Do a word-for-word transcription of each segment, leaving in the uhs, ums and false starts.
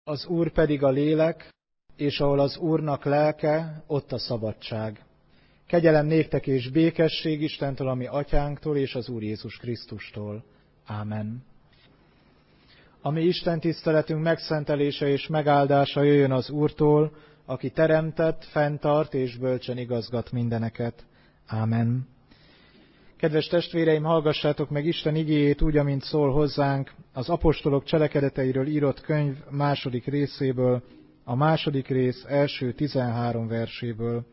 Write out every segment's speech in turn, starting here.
Az Úr pedig a lélek, és ahol az Úrnak lelke, ott a szabadság. Kegyelem néktek és békesség Istentől, a mi atyánktól, és az Úr Jézus Krisztustól. Ámen. A mi Isten tiszteletünk megszentelése és megáldása jöjjön az Úrtól, aki teremtett, fenntart és bölcsen igazgat mindeneket. Ámen. Kedves testvéreim, hallgassátok meg Isten igéjét úgy, amint szól hozzánk az apostolok cselekedeteiről írott könyv második részéből, a második rész első tizenhárom verséből.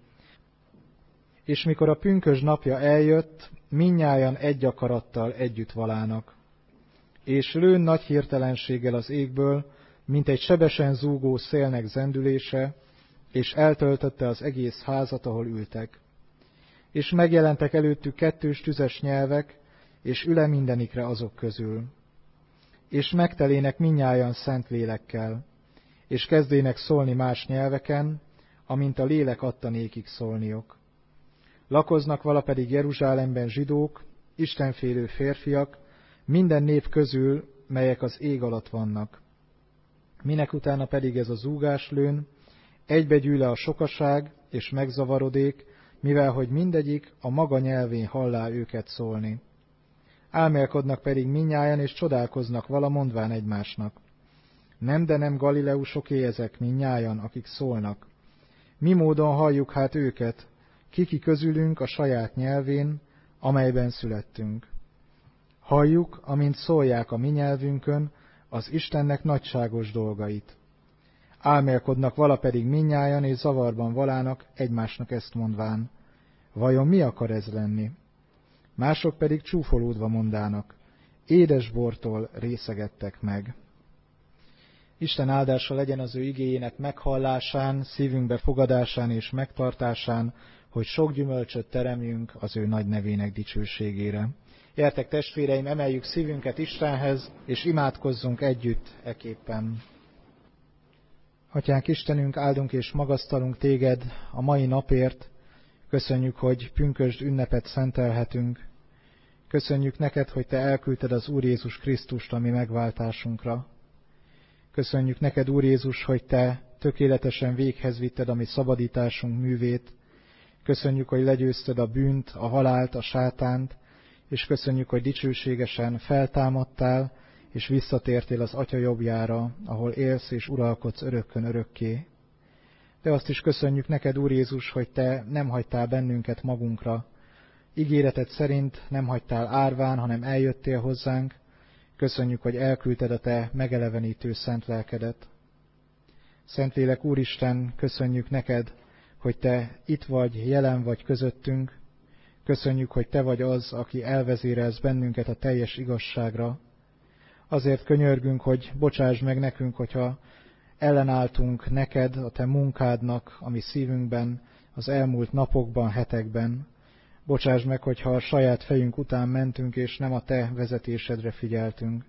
És mikor a pünkösd napja eljött, mindnyájan egy akarattal együtt valának. És lőn nagy hirtelenséggel az égből, mint egy sebesen zúgó szélnek zendülése, és eltöltötte az egész házat, ahol ültek. És megjelentek előttük kettős tüzes nyelvek, és üle mindenikre azok közül. És megtelének mindnyájan szent lélekkel, és kezdének szólni más nyelveken, amint a lélek adta nékik szólniok. Lakoznak vala pedig Jeruzsálemben zsidók, istenfélő férfiak, minden nép közül, melyek az ég alatt vannak. Minek utána pedig ez a zúgás lőn, egybegyűl le a sokaság, és megzavarodék, mivel hogy mindegyik a maga nyelvén hallá őket szólni. Álmélkodnak pedig mindnyájan, és csodálkoznak vala, mondván egymásnak. Nem, de nem galileusoké ezek mindnyájan, akik szólnak. Mi módon halljuk hát őket, kiki közülünk a saját nyelvén, amelyben születtünk. Halljuk, amint szólják a mi nyelvünkön az Istennek nagyságos dolgait. Álmélkodnak vala pedig mindnyájan, és zavarban valának egymásnak ezt mondván. Vajon mi akar ez lenni? Mások pedig csúfolódva mondának. Édes bortól részegettek meg. Isten áldása legyen az ő igéjének meghallásán, szívünkbe fogadásán és megtartásán, hogy sok gyümölcsöt teremjünk az ő nagy nevének dicsőségére. Gyertek testvéreim, emeljük szívünket Istenhez, és imádkozzunk együtt eképpen. Atyánk Istenünk, áldunk és magasztalunk téged a mai napért. Köszönjük, hogy pünkösd ünnepet szentelhetünk. Köszönjük neked, hogy te elküldted az Úr Jézus Krisztust a mi megváltásunkra. Köszönjük neked, Úr Jézus, hogy te tökéletesen véghez vitted a mi szabadításunk művét. Köszönjük, hogy legyőzted a bűnt, a halált, a sátánt, és köszönjük, hogy dicsőségesen feltámadtál, és visszatértél az Atya jobbjára, ahol élsz és uralkodsz örökkön örökké. De azt is köszönjük neked, Úr Jézus, hogy te nem hagytál bennünket magunkra. Ígéreted szerint nem hagytál árván, hanem eljöttél hozzánk. Köszönjük, hogy elküldted a te megelevenítő szent lelkedet. Szentlélek Úristen, köszönjük neked, hogy te itt vagy, jelen vagy közöttünk. Köszönjük, hogy te vagy az, aki elvezérelsz bennünket a teljes igazságra. Azért könyörgünk, hogy bocsáss meg nekünk, hogyha ellenálltunk neked, a te munkádnak, a mi szívünkben, az elmúlt napokban, hetekben. Bocsáss meg, hogyha a saját fejünk után mentünk, és nem a te vezetésedre figyeltünk.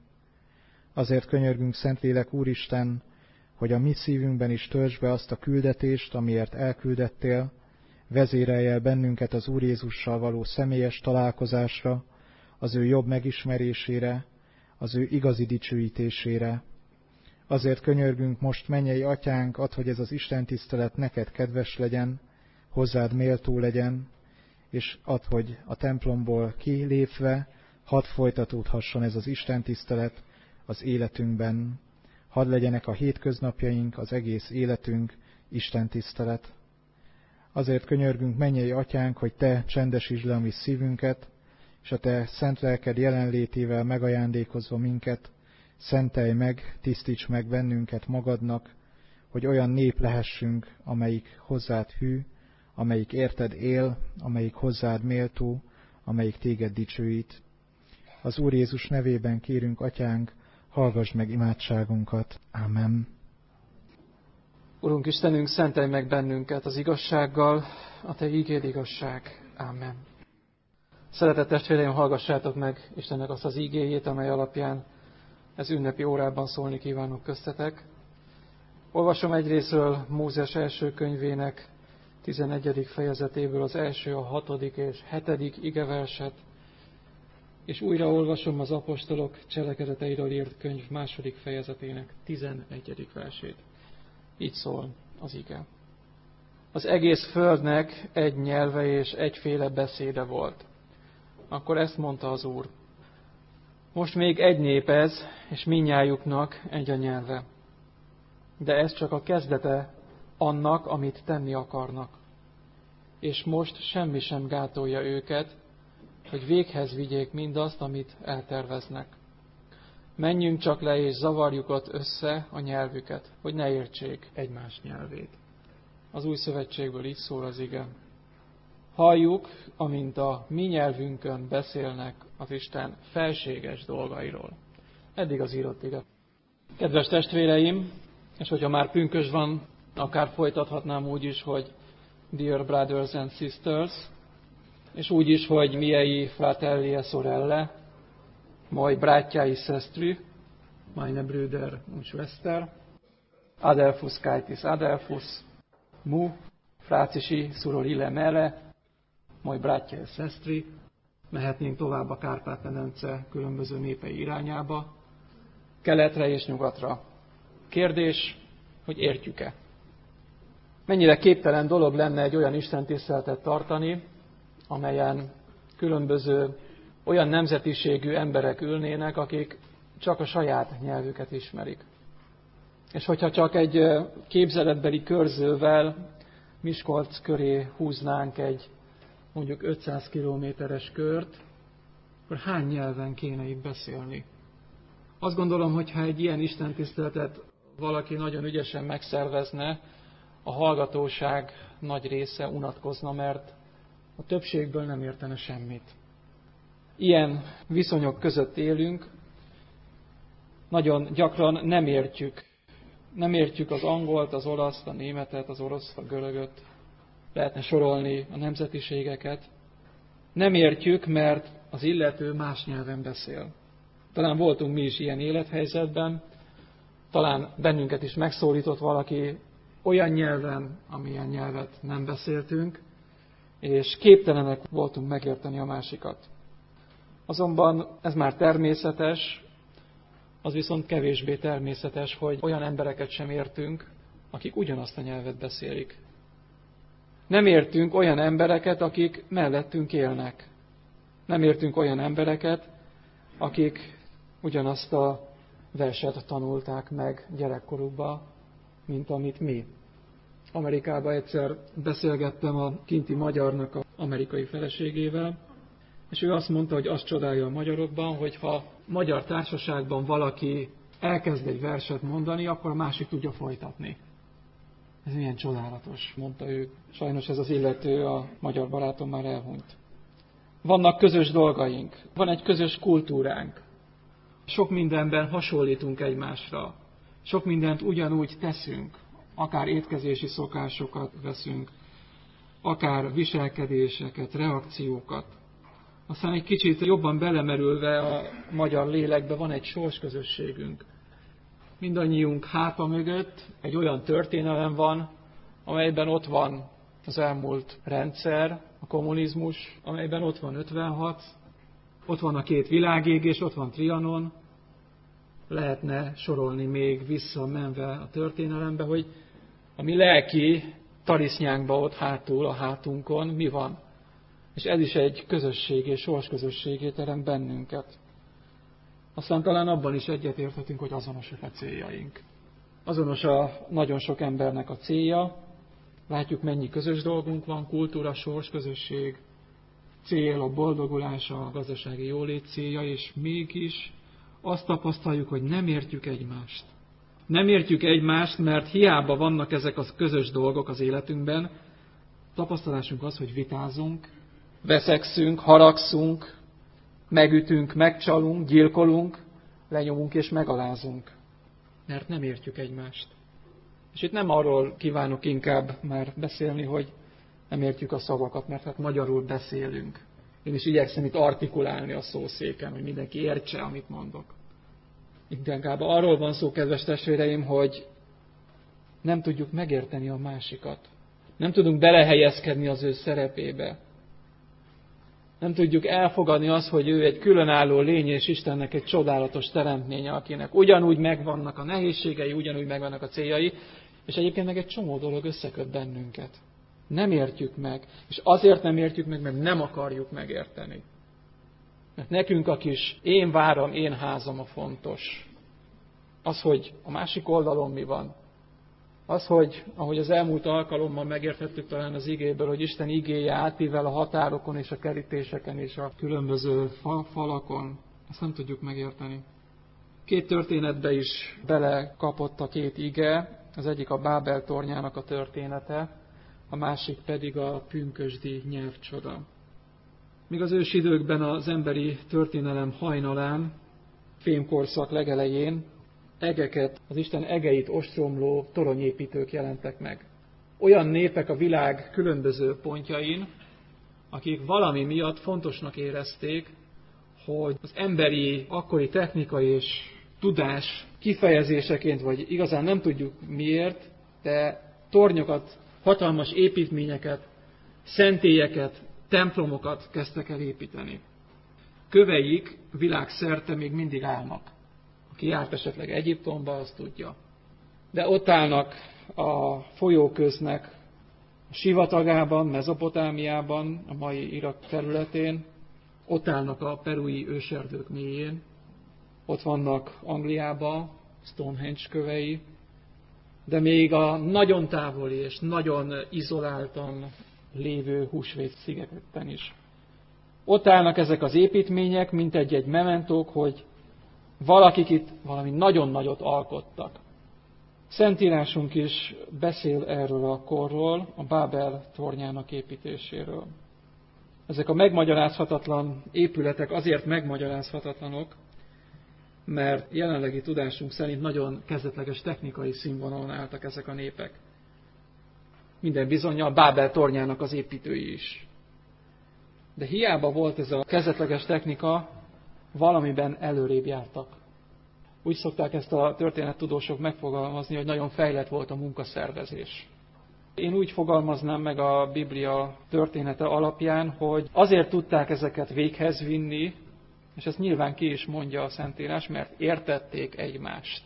Azért könyörgünk, Szentlélek Úristen, hogy a mi szívünkben is töltsd be azt a küldetést, amiért elküldettél, vezérelj el bennünket az Úr Jézussal való személyes találkozásra, az ő jobb megismerésére, az ő igazi dicsőítésére. Azért könyörgünk most, mennyei Atyánk, add, hogy ez az Isten tisztelet neked kedves legyen, hozzád méltó legyen, és add, hogy a templomból kilépve hadd folytatódhasson ez az Isten tisztelet az életünkben. Hadd legyenek a hétköznapjaink, az egész életünk Isten tisztelet. Azért könyörgünk, mennyei Atyánk, hogy te csendesítsd le a mi szívünket, és a te szent lelked jelenlétével megajándékozva minket, szentelj meg, tisztíts meg bennünket magadnak, hogy olyan nép lehessünk, amelyik hozzád hű, amelyik érted él, amelyik hozzád méltó, amelyik téged dicsőít. Az Úr Jézus nevében kérünk, Atyánk, hallgass meg imádságunkat. Ámen. Urunk Istenünk, szentelj meg bennünket az igazsággal, a te ígéd igazság. Ámen. Szeretett testvéreim, hallgassátok meg Istennek azt az ígéjét, amely alapján ez ünnepi órában szólni kívánok köztetek. Olvasom egyrészről Mózes első könyvének tizenegyedik fejezetéből az első, a hatodik és hetedik igeverset, És újra olvasom az apostolok cselekedeteiről írt könyv második fejezetének tizenegyedik versét. Így szól az ige. Az egész földnek egy nyelve és egyféle beszéde volt. Akkor ezt mondta az Úr. Most még egy nép ez, és mindnyájuknak egy a nyelve. De ez csak a kezdete annak, amit tenni akarnak. És most semmi sem gátolja őket, hogy véghez vigyék mindazt, amit elterveznek. Menjünk csak le, és zavarjuk ott össze a nyelvüket, hogy ne értsék egymás nyelvét. Az új szövetségből így szól az ige. Halljuk, amint a mi nyelvünkön beszélnek az Isten felséges dolgairól. Eddig az írott ige. Kedves testvéreim, és hogyha már pünkös van, akár folytathatnám úgy is, hogy Dear Brothers and Sisters, és úgy is, hogy miei fratelli e sorelle, moi bratia i sestry, meine Brüder und Schwester, Adelphus Caitis Adelphus, mu, frátisi surorille mele, moi bratia e sestry, mehetnénk tovább a Kárpát-medence különböző népei irányába, keletre és nyugatra. Kérdés, hogy értjük-e? Mennyire képtelen dolog lenne egy olyan istentiszteletet tartani, amelyen különböző olyan nemzetiségű emberek ülnének, akik csak a saját nyelvüket ismerik. És hogyha csak egy képzeletbeli körzővel Miskolc köré húznánk egy mondjuk ötszáz kilométeres kört, akkor hány nyelven kéne itt beszélni? Azt gondolom, hogy ha egy ilyen istentiszteletet valaki nagyon ügyesen megszervezne, a hallgatóság nagy része unatkozna, mert a többségből nem értene semmit. Ilyen viszonyok között élünk, nagyon gyakran nem értjük. Nem értjük az angolt, az olaszt, a németet, az oroszt, a görögöt. Lehetne sorolni a nemzetiségeket. Nem értjük, mert az illető más nyelven beszél. Talán voltunk mi is ilyen élethelyzetben, talán bennünket is megszólított valaki olyan nyelven, amilyen nyelvet nem beszéltünk, és képtelenek voltunk megérteni a másikat. Azonban ez már természetes, az viszont kevésbé természetes, hogy olyan embereket sem értünk, akik ugyanazt a nyelvet beszélik. Nem értünk olyan embereket, akik mellettünk élnek. Nem értünk olyan embereket, akik ugyanazt a verset tanulták meg gyerekkorukban, mint amit mi. Amerikában egyszer beszélgettem a kinti magyarnak az amerikai feleségével, és ő azt mondta, hogy azt csodálja a magyarokban, hogy ha magyar társaságban valaki elkezd egy verset mondani, akkor a másik tudja folytatni. Ez milyen csodálatos, mondta ő. Sajnos ez az illető, a magyar barátom már elhunyt. Vannak közös dolgaink, van egy közös kultúránk. Sok mindenben hasonlítunk egymásra. Sok mindent ugyanúgy teszünk, akár étkezési szokásokat veszünk, akár viselkedéseket, reakciókat. Aztán egy kicsit jobban belemerülve a magyar lélekbe van egy sorsközösségünk. Mindannyiunk háta mögött egy olyan történelem van, amelyben ott van az elmúlt rendszer, a kommunizmus, amelyben ott van ötvenhat, ott van a két világégés, ott van Trianon. Lehetne sorolni még visszamenve a történelembe, hogy a mi lelki tarisznyánkba ott hátul, a hátunkon mi van. És ez is egy közösségé, sorsközösségé terem bennünket. Aztán talán abban is egyetérthetünk, hogy azonosak a céljaink. Azonos a nagyon sok embernek a célja. Látjuk, mennyi közös dolgunk van, kultúra, sorsközösség, cél, a boldogulás, a gazdasági jólét célja, és mégis azt tapasztaljuk, hogy nem értjük egymást. Nem értjük egymást, mert hiába vannak ezek a közös dolgok az életünkben, tapasztalásunk az, hogy vitázunk, veszekszünk, haragszunk, megütünk, megcsalunk, gyilkolunk, lenyomunk és megalázunk. Mert nem értjük egymást. És itt nem arról kívánok inkább már beszélni, hogy nem értjük a szavakat, mert hát magyarul beszélünk. Én is igyekszem itt artikulálni a szószéken, hogy mindenki értse, amit mondok. Inkább arról van szó, kedves testvéreim, hogy nem tudjuk megérteni a másikat. Nem tudunk belehelyezkedni az ő szerepébe. Nem tudjuk elfogadni azt, hogy ő egy különálló lény, és Istennek egy csodálatos teremtménye, akinek ugyanúgy megvannak a nehézségei, ugyanúgy megvannak a céljai, és egyébként meg egy csomó dolog összeköt bennünket. Nem értjük meg, és azért nem értjük meg, mert nem akarjuk megérteni. Mert nekünk a kis én váram, én házam a fontos. Az, hogy a másik oldalon mi van. Az, hogy ahogy az elmúlt alkalommal megérthettük talán az igéből, hogy Isten igéje átível a határokon és a kerítéseken és a különböző falakon, ezt nem tudjuk megérteni. Két történetbe is belekapott a két ige, az egyik a Bábel tornyának a története, a másik pedig a pünkösdi nyelvcsoda. Míg az ősi időkben az emberi történelem hajnalán, fémkorszak legelején egeket, az Isten egeit ostromló toronyépítők jelentek meg. Olyan népek a világ különböző pontjain, akik valami miatt fontosnak érezték, hogy az emberi akkori technika és tudás kifejezéseként, vagy igazán nem tudjuk miért, de tornyokat, hatalmas építményeket, szentélyeket, templomokat kezdtek el építeni. Köveik világszerte még mindig állnak. Aki járt esetleg Egyiptomba, azt tudja. De ott állnak a folyóköznek a sivatagában, Mezopotámiában, a mai Irak területén, ott állnak a perui őserdők mélyén, ott vannak Angliában, Stonehenge kövei, de még a nagyon távoli és nagyon izoláltan lévő Húsvét szigeteken is. Ott állnak ezek az építmények, mint egy-egy mementók, hogy valakik itt valami nagyon nagyot alkottak. Szentírásunk is beszél erről a korról, a Bábel tornyának építéséről. Ezek a megmagyarázhatatlan épületek azért megmagyarázhatatlanok, mert jelenlegi tudásunk szerint nagyon kezdetleges technikai színvonalon álltak ezek a népek. Minden bizonnyal Bábel tornyának az építői is. De hiába volt ez a kezdetleges technika, valamiben előrébb jártak. Úgy szokták ezt a történettudósok megfogalmazni, hogy nagyon fejlett volt a munkaszervezés. Én úgy fogalmaznám meg a Biblia története alapján, hogy azért tudták ezeket véghez vinni, és ezt nyilván ki is mondja a Szentírás, mert értették egymást.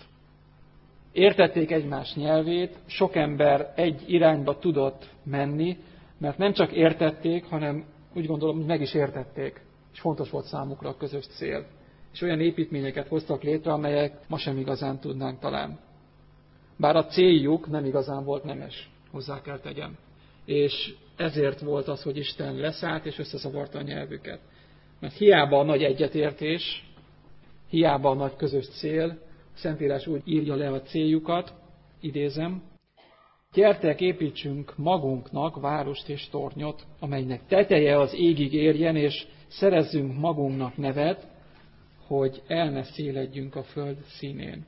Értették egymás nyelvét, sok ember egy irányba tudott menni, mert nem csak értették, hanem úgy gondolom, hogy meg is értették, és fontos volt számukra a közös cél. És olyan építményeket hoztak létre, amelyek ma sem igazán tudnánk talán. Bár a céljuk nem igazán volt nemes, hozzá kell tegyem. És ezért volt az, hogy Isten leszállt és összeszavarta a nyelvüket. Mert hiába a nagy egyetértés, hiába a nagy közös cél, a Szentírás úgy írja le a céljukat, idézem, gyertek, építsünk magunknak várost és tornyot, amelynek teteje az égig érjen, és szerezzünk magunknak nevet, hogy el ne széledjünk a föld színén.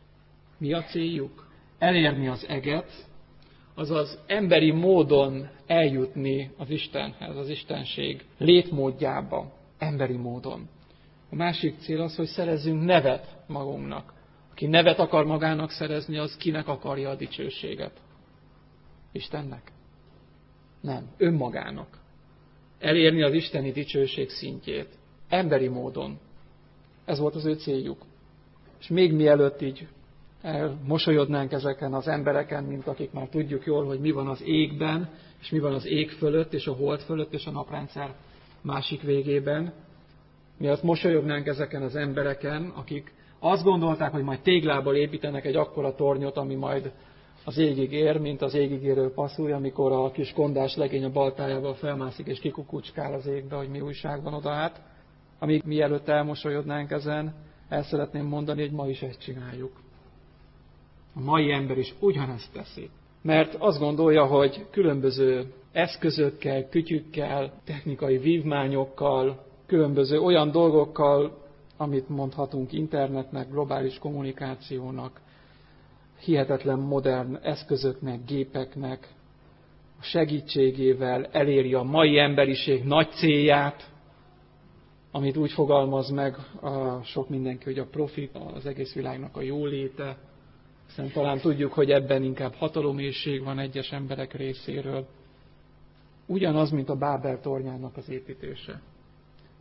Mi a céljuk? Elérni az eget, azaz emberi módon eljutni az Istenhez, az Istenség létmódjába, emberi módon. A másik cél az, hogy szerezzünk nevet magunknak. Aki nevet akar magának szerezni, az kinek akarja a dicsőséget? Istennek? Nem, önmagának. Elérni az isteni dicsőség szintjét. Emberi módon. Ez volt az ő céljuk. És még mielőtt így mosolyodnánk ezeken az embereken, mint akik már tudjuk jól, hogy mi van az égben, és mi van az ég fölött, és a hold fölött, és a naprendszer másik végében. Miatt mosolyognánk ezeken az embereken, akik azt gondolták, hogy majd téglából építenek egy akkora tornyot, ami majd az égig ér, mint az égig érő passzúj, amikor a kis kondás legény a baltájával felmászik és kikukucskál az égbe, hogy mi újság van oda át. Amíg mielőtt elmosolyodnánk ezen, el szeretném mondani, hogy ma is ezt csináljuk. A mai ember is ugyanezt teszi. Mert azt gondolja, hogy különböző eszközökkel, kütyükkel, technikai vívmányokkal, különböző olyan dolgokkal, amit mondhatunk internetnek, globális kommunikációnak, hihetetlen modern eszközöknek, gépeknek, a segítségével eléri a mai emberiség nagy célját, amit úgy fogalmaz meg a sok mindenki, hogy a profit, az egész világnak a jóléte. Hiszen talán tudjuk, hogy ebben inkább hataloméhség van egyes emberek részéről. Ugyanaz, mint a Bábel tornyának az építése.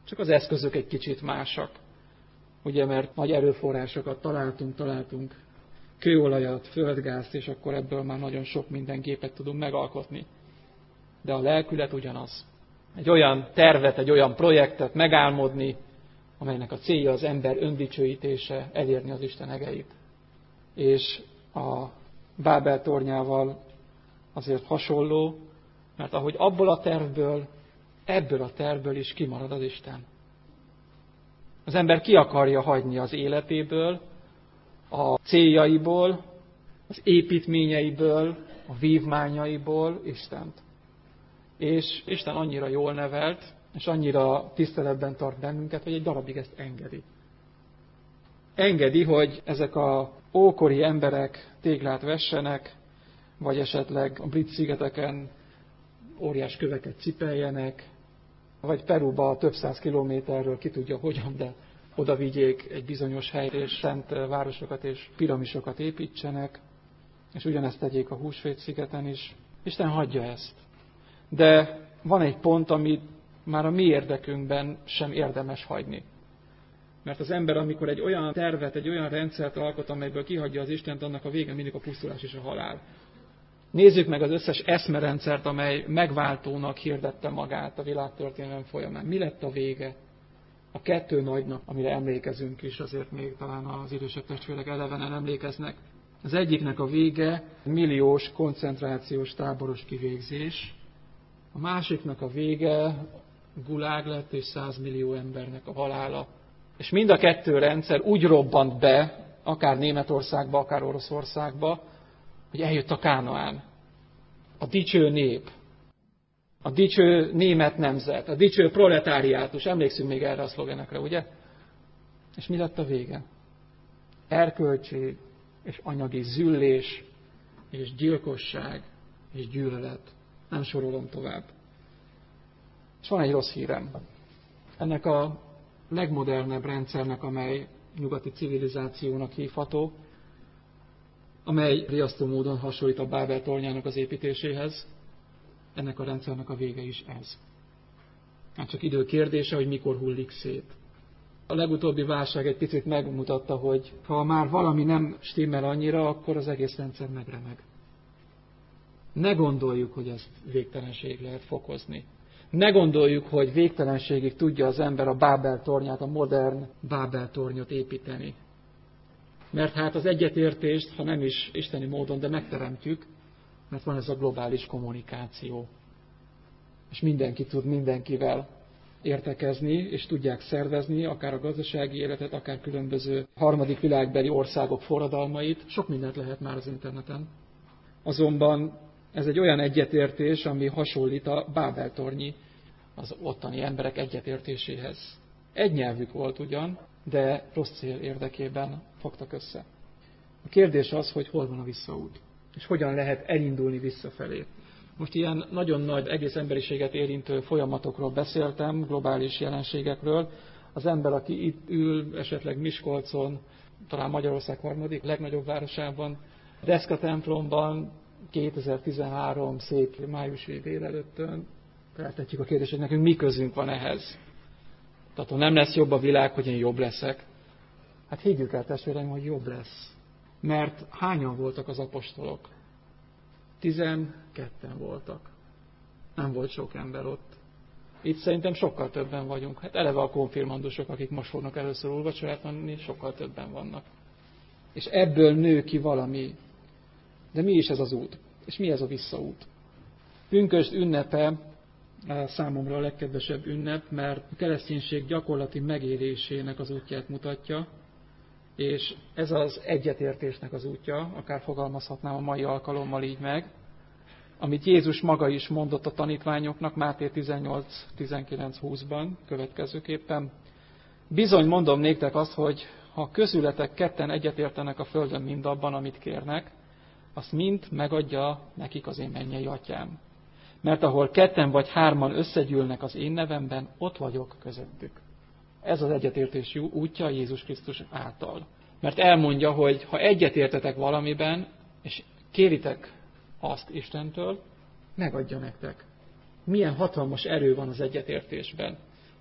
Csak az eszközök egy kicsit másak. Ugye, mert nagy erőforrásokat találtunk, találtunk kőolajat, földgázt, és akkor ebből már nagyon sok minden gépet tudunk megalkotni. De a lelkület ugyanaz. Egy olyan tervet, egy olyan projektet megálmodni, amelynek a célja az ember öndicsőítése, elérni az Isten egeit. És a Bábel tornyával azért hasonló, mert ahogy abból a tervből, ebből a tervből is kimarad az Isten. Az ember ki akarja hagyni az életéből, a céljaiból, az építményeiből, a vívmányaiból Istent. És Isten annyira jól nevelt, és annyira tiszteletben tart bennünket, hogy egy darabig ezt engedi. Engedi, hogy ezek a ókori emberek téglát vessenek, vagy esetleg a Brit-szigeteken óriás köveket cipeljenek, vagy Peruba több száz kilométerről, ki tudja hogyan, de oda vigyék egy bizonyos helyre, és szent városokat és piramisokat építsenek, és ugyanezt tegyék a Húsvét-szigeten is. Isten hagyja ezt. De van egy pont, amit már a mi érdekünkben sem érdemes hagyni. Mert az ember, amikor egy olyan tervet, egy olyan rendszert alkot, amelyből kihagyja az Istent, annak a vége mindig a pusztulás és a halál. Nézzük meg az összes eszmerendszert, amely megváltónak hirdette magát a világtörténelem folyamán. Mi lett a vége? A kettő nagynak, amire emlékezünk is, azért még talán az idősebb testvérek elevenen emlékeznek. Az egyiknek a vége milliós koncentrációs táboros kivégzés, a másiknak a vége gulág lett és százmillió embernek a halála. És mind a kettő rendszer úgy robbant be, akár Németországba, akár Oroszországba, hogy eljött a Kánaán. A dicső nép, a dicső német nemzet, a dicső proletáriátus. Emlékszünk még erre a szlogenekre, ugye? És mi lett a vége? Erkölcsi és anyagi züllés, és gyilkosság, és gyűlölet. Nem sorolom tovább. És van egy rossz hírem. Ennek a legmodernebb rendszernek, amely nyugati civilizációnak hívható, amely riasztó módon hasonlít a Bábel tornyának az építéséhez, ennek a rendszernek a vége is ez. Hát csak idő kérdése, hogy mikor hullik szét. A legutóbbi válság egy picit megmutatta, hogy ha már valami nem stimmel annyira, akkor az egész rendszer megremeg. Ne gondoljuk, hogy ezt végtelenség lehet fokozni. Ne gondoljuk, hogy végtelenségig tudja az ember a Bábel tornyát, a modern Bábel tornyot építeni. Mert hát az egyetértést, ha nem is isteni módon, de megteremtjük, mert van ez a globális kommunikáció. És mindenki tud mindenkivel értekezni, és tudják szervezni, akár a gazdasági életet, akár különböző harmadik világbeli országok forradalmait. Sok mindent lehet már az interneten. Azonban ez egy olyan egyetértés, ami hasonlít a Bábel-tornyi, az ottani emberek egyetértéséhez. Egy nyelvük volt ugyan, de rossz cél érdekében fogtak össze. A kérdés az, hogy hol van a visszaút, és hogyan lehet elindulni visszafelé. Most ilyen nagyon nagy, egész emberiséget érintő folyamatokról beszéltem, globális jelenségekről. Az ember, aki itt ül, esetleg Miskolcon, talán Magyarország harmadik legnagyobb városában, Deszka templomban, kétezer-tizenhárom szép májusi délelőttön, feltetjük a kérdést, hogy nekünk mi közünk van ehhez. Tehát ha nem lesz jobb a világ, hogy én jobb leszek. Hát higgyük el, testvéreim, hogy jobb lesz. Mert hányan voltak az apostolok? Tizenketten voltak. Nem volt sok ember ott. Itt szerintem sokkal többen vagyunk. Hát eleve a konfirmandusok, akik most fognak először úrvacsorát venni, sokkal többen vannak. És ebből nő ki valami. De mi is ez az út? És mi ez a visszaút? Pünkösd ünnepe számomra a legkedvesebb ünnep, mert a kereszténység gyakorlati megélésének az útját mutatja, és ez az egyetértésnek az útja, akár fogalmazhatnám a mai alkalommal így meg, amit Jézus maga is mondott a tanítványoknak Máté tizennyolc tizenkilenc húszban következőképpen. Bizony mondom néktek azt, hogy ha közületek ketten egyetértenek a földön mindabban, amit kérnek, azt mind megadja nekik az én mennyei atyám. Mert ahol ketten vagy hárman összegyűlnek az én nevemben, ott vagyok közöttük. Ez az egyetértés útja Jézus Krisztus által. Mert elmondja, hogy ha egyetértetek valamiben, és kéritek azt Istentől, megadja nektek. Milyen hatalmas erő van az egyetértésben.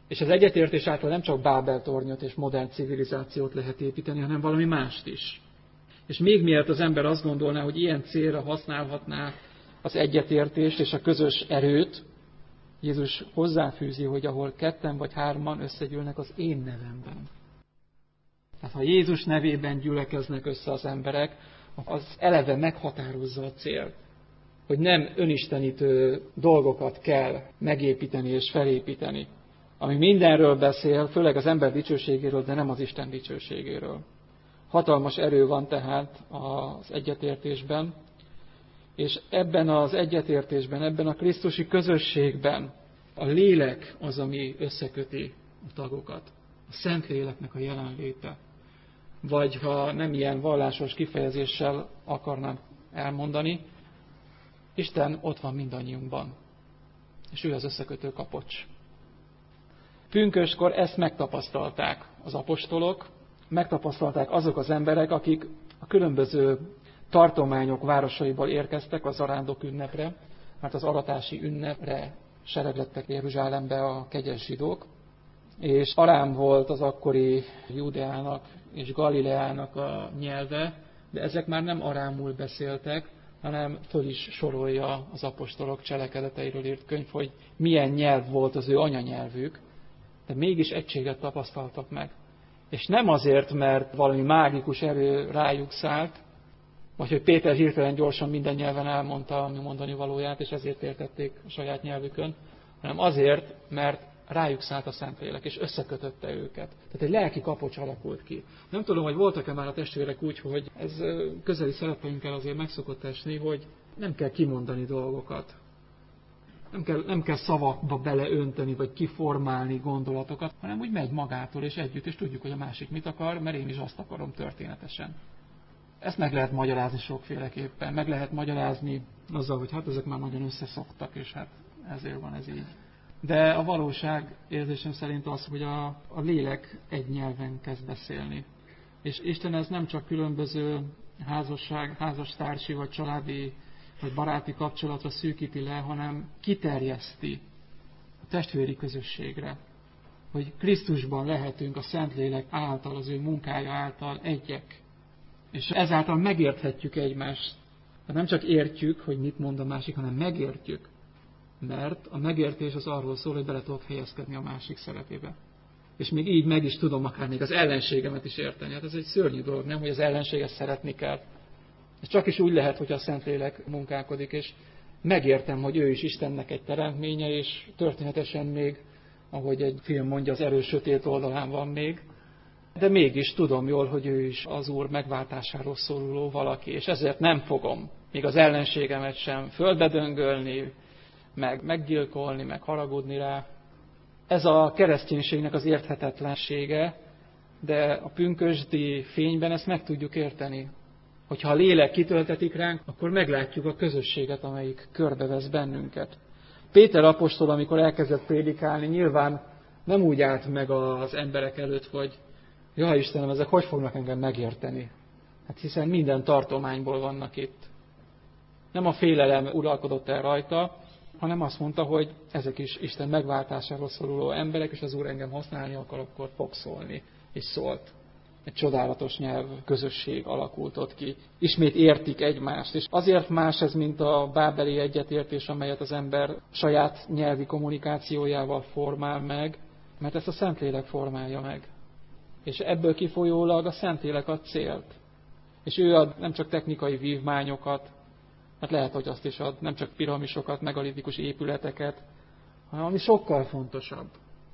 És az egyetértés által nem csak Bábel tornyot és modern civilizációt lehet építeni, hanem valami mást is. És még miért az ember azt gondolná, hogy ilyen célra használhatná az egyetértést és a közös erőt, Jézus hozzáfűzi, hogy ahol ketten vagy hárman összegyűlnek az én nevemben. Tehát ha Jézus nevében gyülekeznek össze az emberek, az eleve meghatározza a célt. Hogy nem önistenítő dolgokat kell megépíteni és felépíteni, ami mindenről beszél, főleg az ember dicsőségéről, de nem az Isten dicsőségéről. Hatalmas erő van tehát az egyetértésben, és ebben az egyetértésben, ebben a krisztusi közösségben a lélek az, ami összeköti a tagokat. A Szentléleknek a jelenléte. Vagy ha nem ilyen vallásos kifejezéssel akarnám elmondani, Isten ott van mindannyiunkban, és ő az összekötő kapocs. Pünköstkor ezt megtapasztalták az apostolok, megtapasztalták azok az emberek, akik a különböző tartományok városaiból érkeztek a zarándok ünnepre, mert az aratási ünnepre sereglettek Jeruzsálembe a kegyes zsidók, és arám volt az akkori Júdeának és Galileának a nyelve, de ezek már nem arámul beszéltek, hanem föl is sorolja az apostolok cselekedeteiről írt könyv, hogy milyen nyelv volt az ő anyanyelvük, de mégis egységet tapasztaltak meg. És nem azért, mert valami mágikus erő rájuk szállt, vagy hogy Péter hirtelen gyorsan minden nyelven elmondta a mondani valóját, és ezért értették a saját nyelvükön, hanem azért, mert rájuk szállt a Szentlélek, és összekötötte őket. Tehát egy lelki kapocs alakult ki. Nem tudom, hogy voltak-e már a testvérek úgy, hogy ez közeli szerepeinkkel azért meg szokott esni, hogy nem kell kimondani dolgokat. Nem kell, nem kell szavakba beleönteni, vagy kiformálni gondolatokat, hanem úgy megy magától és együtt, és tudjuk, hogy a másik mit akar, mert én is azt akarom történetesen. Ezt meg lehet magyarázni sokféleképpen. Meg lehet magyarázni azzal, hogy hát ezek már nagyon összeszoktak, és hát ezért van ez így. De a valóság érzésem szerint az, hogy a, a lélek egy nyelven kezd beszélni. És Isten ez nem csak különböző házasság, házastársi, vagy családi, vagy baráti kapcsolatra szűkíti le, hanem kiterjeszti a testvéri közösségre. Hogy Krisztusban lehetünk a Szentlélek által, az ő munkája által egyek. És ezáltal megérthetjük egymást. Nem csak értjük, hogy mit mond a másik, hanem megértjük. Mert a megértés az arról szól, hogy bele tudok helyezkedni a másik szerepébe. És még így meg is tudom akár még az ellenségemet is érteni. Hát ez egy szörnyű dolog, nem, hogy az ellenséget szeretni kell. Ez csak is úgy lehet, hogy a Szentlélek munkálkodik, és megértem, hogy ő is Istennek egy teremtménye, és történetesen még, ahogy egy film mondja, az erő sötét oldalán van még. De mégis tudom jól, hogy ő is az Úr megváltásáról szóló valaki, és ezért nem fogom még az ellenségemet sem földbe döngölni, meg meggyilkolni, meg haragudni rá. Ez a kereszténységnek az érthetetlensége, de a pünkösdi fényben ezt meg tudjuk érteni. Hogyha a lélek kitöltetik ránk, akkor meglátjuk a közösséget, amelyik körbevesz bennünket. Péter apostol, amikor elkezdett prédikálni, nyilván nem úgy állt meg az emberek előtt, hogy ja Istenem, ezek hogy fognak engem megérteni? Hát hiszen minden tartományból vannak itt. Nem a félelem uralkodott el rajta, hanem azt mondta, hogy ezek is Isten megváltásáról szóló emberek, és az Úr engem használni akar, akkor fog szólni. És szólt. Egy csodálatos nyelv közösség alakult ott ki. Ismét értik egymást. És azért más ez, mint a bábeli egyetértés, amelyet az ember saját nyelvi kommunikációjával formál meg, mert ezt a Szentlélek formálja meg. És ebből kifolyólag a Szentlélek ad célt. És ő ad nem csak technikai vívmányokat, mert lehet, hogy azt is ad, nem csak piramisokat, megalitikus épületeket, hanem ami sokkal fontosabb,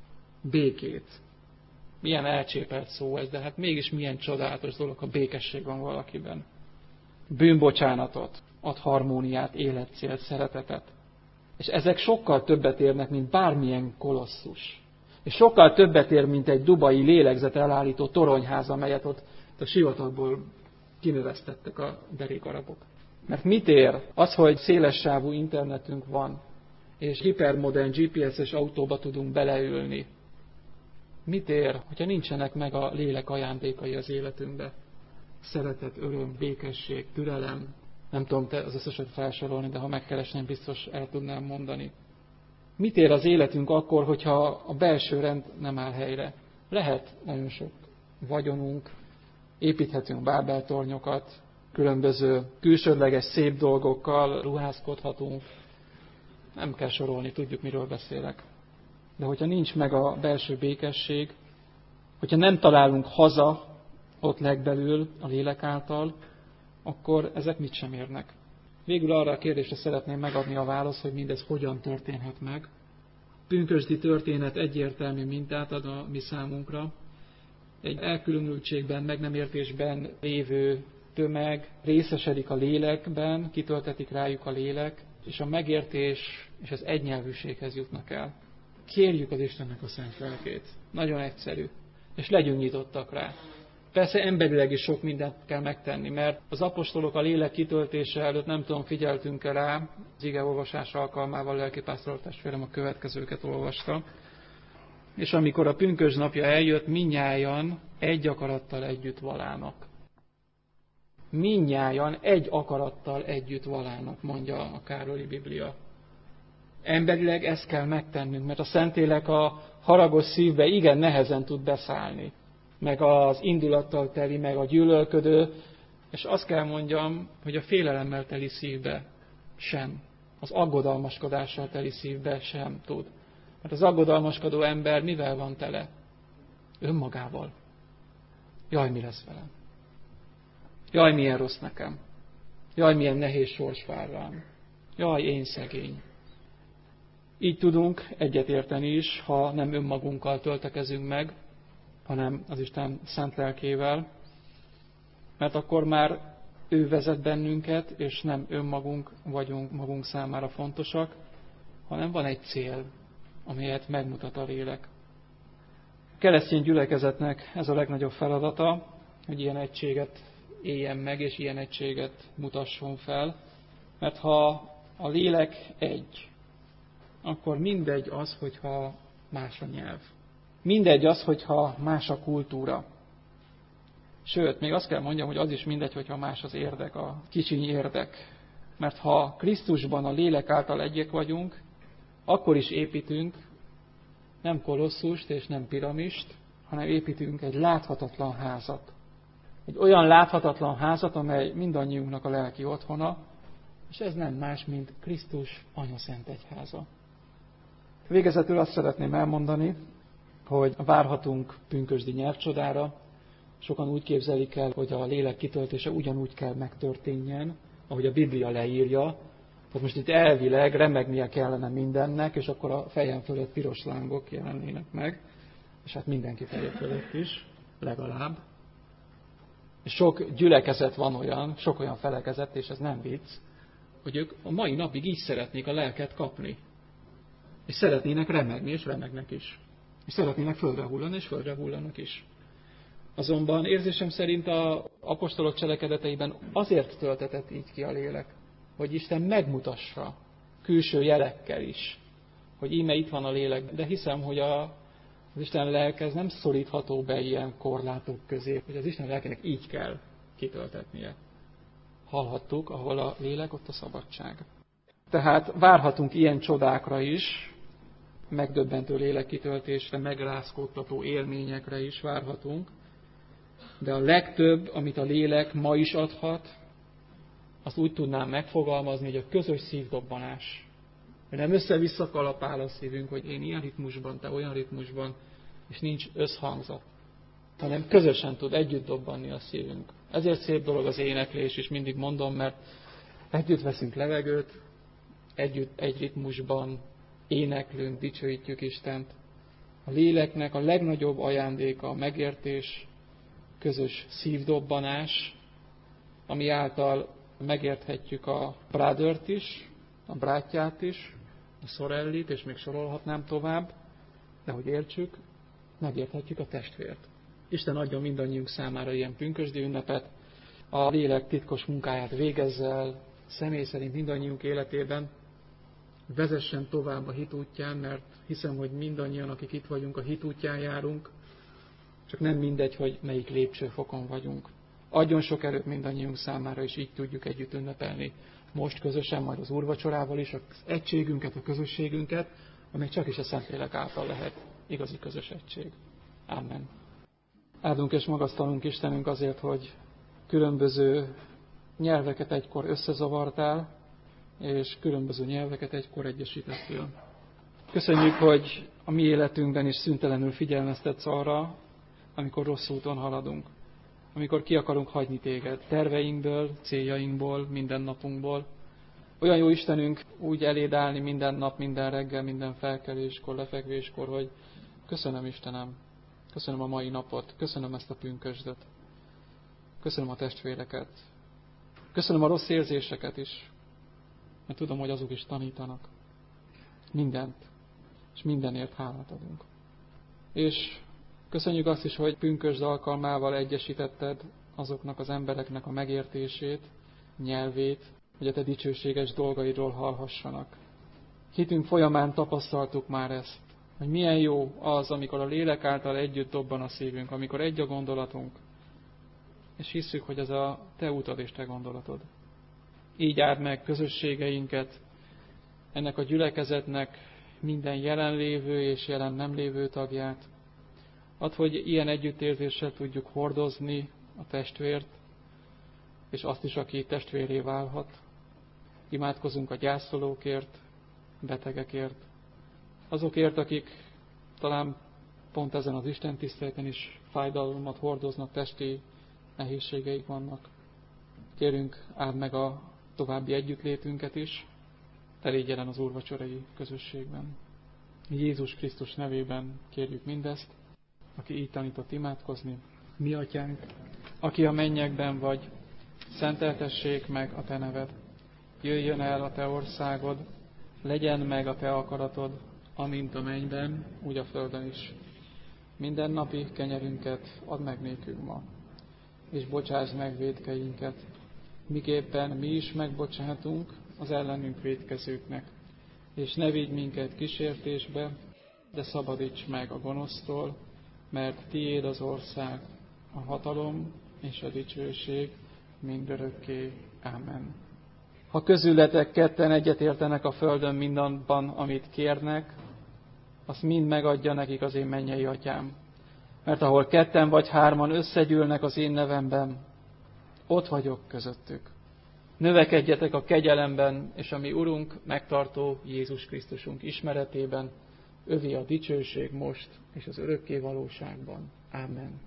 békét. Milyen elcsépelt szó ez, de hát mégis milyen csodálatos dolog, ha békesség van valakiben. Bűnbocsánatot, ad harmóniát, életcélt, szeretetet. És ezek sokkal többet érnek, mint bármilyen kolosszus. És sokkal többet ér, mint egy dubai lélegzet elállító toronyház, amelyet ott a sivatagból kinövesztettek a derékarabok. Mert mit ér az, hogy szélessávú internetünk van, és hipermodern gé pé es-es autóba tudunk beleülni? Mit ér, hogyha nincsenek meg a lélek ajándékai az életünkbe? Szeretet, öröm, békesség, türelem. Nem tudom te az összeset felsorolni, de ha megkeresném, biztos el tudnám mondani. Mit ér az életünk akkor, hogyha a belső rend nem áll helyre? Lehet nagyon sok vagyonunk, építhetünk bábeltornyokat, különböző külsődleges szép dolgokkal ruházkodhatunk. Nem kell sorolni, tudjuk, miről beszélek. De hogyha nincs meg a belső békesség, hogyha nem találunk haza ott legbelül a lélek által, akkor ezek mit sem érnek. Végül arra a kérdésre szeretném megadni a választ, hogy mindez hogyan történhet meg. Pünkösdi történet egyértelmű mintát ad a mi számunkra. Egy elkülönültségben, meg nem értésben lévő tömeg részesedik a lélekben, kitöltetik rájuk a lélek, és a megértés és az egynyelvűséghez jutnak el. Kérjük az Istennek a szent lelkét. Nagyon egyszerű. És legyünk nyitottak rá. Persze emberileg is sok mindent kell megtenni, mert az apostolok a lélek kitöltése előtt, nem tudom, figyeltünk-e rá, az igeolvasás alkalmával lelkipásztor testvérem a következőket olvasta. És amikor a pünkösd napja eljött, mindnyájan egy akarattal együtt valának. Mindnyájan egy akarattal együtt valának, mondja a Károli Biblia. Emberileg ezt kell megtennünk, mert a Szentlélek a haragos szívbe igen nehezen tud beszállni. Meg az indulattal teli, meg a gyűlölködő, és azt kell mondjam, hogy a félelemmel teli szívbe sem. Az aggodalmaskodással teli szívbe sem tud. Mert az aggodalmaskodó ember mivel van tele? Önmagával. Jaj, mi lesz velem? Jaj, milyen rossz nekem. Jaj, milyen nehéz sors vár rám. Jaj, én szegény. Így tudunk egyetérteni is, ha nem önmagunkkal töltekezünk meg, hanem az Isten szent lelkével, mert akkor már ő vezet bennünket, és nem önmagunk vagyunk magunk számára fontosak, hanem van egy cél, amelyet megmutat a lélek. A keresztény gyülekezetnek ez a legnagyobb feladata, hogy ilyen egységet éljen meg, és ilyen egységet mutasson fel, mert ha a lélek egy, akkor mindegy az, hogyha más a nyelv. Mindegy az, hogyha más a kultúra. Sőt, még azt kell mondjam, hogy az is mindegy, hogyha más az érdek, a kicsiny érdek. Mert ha Krisztusban a lélek által egyek vagyunk, akkor is építünk nem kolosszust és nem piramist, hanem építünk egy láthatatlan házat. Egy olyan láthatatlan házat, amely mindannyiunknak a lelki otthona, és ez nem más, mint Krisztus Anya Szent Egyháza. Végezetül azt szeretném elmondani, hogy várhatunk pünkösdi nyelvcsodára. Sokan úgy képzelik el, hogy a lélek kitöltése ugyanúgy kell megtörténjen, ahogy a Biblia leírja. Tehát most itt elvileg remegnie kellene mindennek, és akkor a fejem fölött piros lángok jelennének meg, és hát mindenki feje fölött is, legalább. És sok gyülekezet van olyan, sok olyan felekezet, és ez nem vicc, hogy ők a mai napig így szeretnék a lelket kapni. És szeretnének remegni, és remegnek is. És szeretnének földre hullani, és földre hullanak is. Azonban érzésem szerint az apostolok cselekedeteiben azért töltetett így ki a lélek, hogy Isten megmutassa külső jelekkel is, hogy íme itt van a lélek. De hiszem, hogy a, az Isten lelke nem szorítható be ilyen korlátok közé, hogy az Isten lelkének így kell kitöltetnie. Hallhattuk, ahol a lélek, ott a szabadság. Tehát várhatunk ilyen csodákra is, megdöbbentő lélekkitöltésre, megrázkódtató élményekre is várhatunk, de a legtöbb, amit a lélek ma is adhat, azt úgy tudnám megfogalmazni, hogy a közös szívdobbanás. Nem össze-vissza kalapál a szívünk, hogy én ilyen ritmusban, te olyan ritmusban, és nincs összhangzat, hanem közösen tud együtt dobbanni a szívünk. Ezért szép dolog az éneklés is, mindig mondom, mert együtt veszünk levegőt, együtt egy ritmusban éneklünk, dicsőítjük Istent. A léleknek a legnagyobb ajándéka a megértés, közös szívdobbanás, ami által megérthetjük a brádört is, a brátját is, a szorellit, és még sorolhatnám tovább, de hogy értsük, megérthetjük a testvért. Isten adjon mindannyiunk számára ilyen pünkösdi ünnepet, a lélek titkos munkáját végezze el személy szerint mindannyiunk életében, vezessen tovább a hit útján, mert hiszem, hogy mindannyian, akik itt vagyunk, a hit útján járunk, csak nem mindegy, hogy melyik lépcsőfokon vagyunk. Adjon sok erőt mindannyiunk számára, és így tudjuk együtt ünnepelni most közösen, majd az úrvacsorával is, az egységünket, a közösségünket, ami csak is a Szentlélek által lehet igazi közös egység. Amen. Áldunk és magasztalunk Istenünk azért, hogy különböző nyelveket egykor összezavartál, és különböző nyelveket egykor egyesítettél. Köszönjük, hogy a mi életünkben is szüntelenül figyelmeztetsz arra, amikor rossz úton haladunk. Amikor ki akarunk hagyni téged terveinkből, céljainkból, mindennapunkból. Olyan jó Istenünk úgy eléd állni minden nap, minden reggel, minden felkeléskor, lefekvéskor, hogy köszönöm Istenem, köszönöm a mai napot, köszönöm ezt a pünkösdöt, köszönöm a testvéreket, köszönöm a rossz érzéseket is, mert tudom, hogy azok is tanítanak. Mindent, és mindenért hálát adunk. És köszönjük azt is, hogy pünkösd alkalmával egyesítetted azoknak az embereknek a megértését, nyelvét, hogy a te dicsőséges dolgaidról hallhassanak. Hitünk folyamán tapasztaltuk már ezt, hogy milyen jó az, amikor a lélek által együtt dobban a szívünk, amikor egy a gondolatunk, és hisszük, hogy ez a te útad és te gondolatod. Így áld meg közösségeinket, ennek a gyülekezetnek minden jelenlévő és jelen nem lévő tagját. Add, hogy ilyen együttérzéssel tudjuk hordozni a testvért, és azt is, aki testvéré válhat. Imádkozunk a gyászolókért, betegekért, azokért, akik talán pont ezen az istentiszteleten is fájdalmat hordoznak, testi nehézségeik vannak. Kérünk, áld meg a további együttlétünket is, te légy jelen az úrvacsorai közösségben. Jézus Krisztus nevében kérjük mindezt, aki így tanított imádkozni. Mi atyánk, aki a mennyekben vagy, szenteltessék meg a te neved. Jöjjön el a te országod, legyen meg a te akaratod, amint a mennyben, úgy a földön is. Minden napi kenyerünket add meg nékünk ma, és bocsásd meg vétkeinket, miképpen mi is megbocsátunk az ellenünk vétkezőknek. És ne vigy minket kísértésbe, de szabadíts meg a gonosztól, mert tiéd az ország, a hatalom és a dicsőség mindörökké. Amen. Ha közületek ketten egyetértenek a földön mindenban, amit kérnek, azt mind megadja nekik az én mennyei atyám. Mert ahol ketten vagy hárman összegyűlnek az én nevemben, ott vagyok közöttük. Növekedjetek a kegyelemben, és a mi Urunk, megtartó Jézus Krisztusunk ismeretében, övé a dicsőség most és az örökké valóságban. Amen.